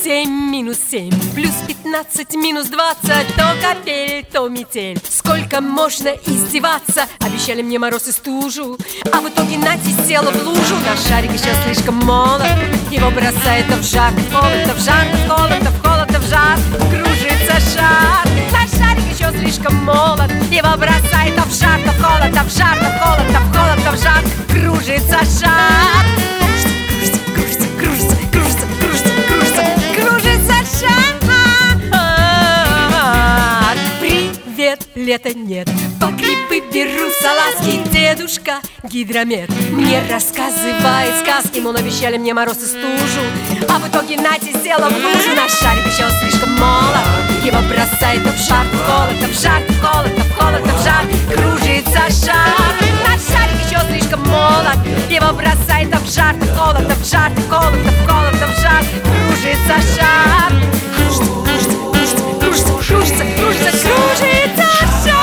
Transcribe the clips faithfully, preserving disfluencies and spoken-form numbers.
семь, минус семь, плюс пятнадцать, минус двадцать. То капель, то метель. Сколько можно издеваться? Обещали мне мороз и стужу, а в итоге нате села в лужу. Наш шарик еще слишком молод, его бросает то в жар, то в холод, то в жар, то в холод, то в холод, то в жар. Кружится шар. Наш шарик еще слишком молод, его бросает то в жар, то в холод, то в жар, то в холод, то в холод, то в жар. Кружится шар. Кружится, кружится, кружится, кружится, кружится, кружится шар. Привет, лета нет, по грибы беру салазки. Дедушка гидромет мне рассказывает сказки, мол, обещали мне мороз и стужу, а в итоге нате села в лужу. Наш шарик еще слишком молод, его бросает то в жар, то в холод, то в жар, то в холод, то в холод, то в жар. Кружится шар. Наш шарик еще слишком молод, его бросает то в жар, то в холод, то в жар, то в холод, то в холод, то в жар. Кружится шар. Кружится, кружится, кружится, кружится, кружится, кружится шар.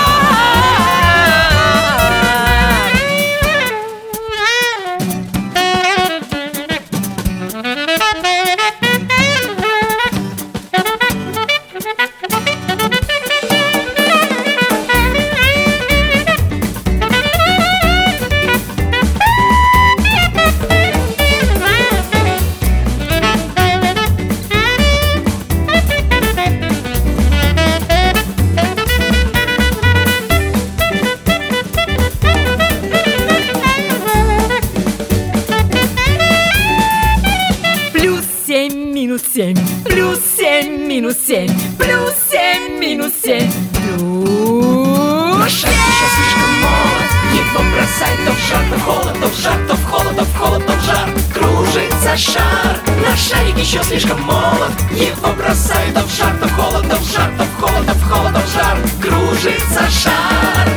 Минус семь, плюс семь, минус семь, плюс семь, минус семь, плюс. Наш шарик еще слишком молод, его бросает то в жар, то в холод, то в жар, то в холод, то в холод, то в жар. Кружится шар. Наш шарик еще слишком молод, его бросает то в жар, то в холод, то в жар, то в холод, то в холод, то в жар. Кружится шар.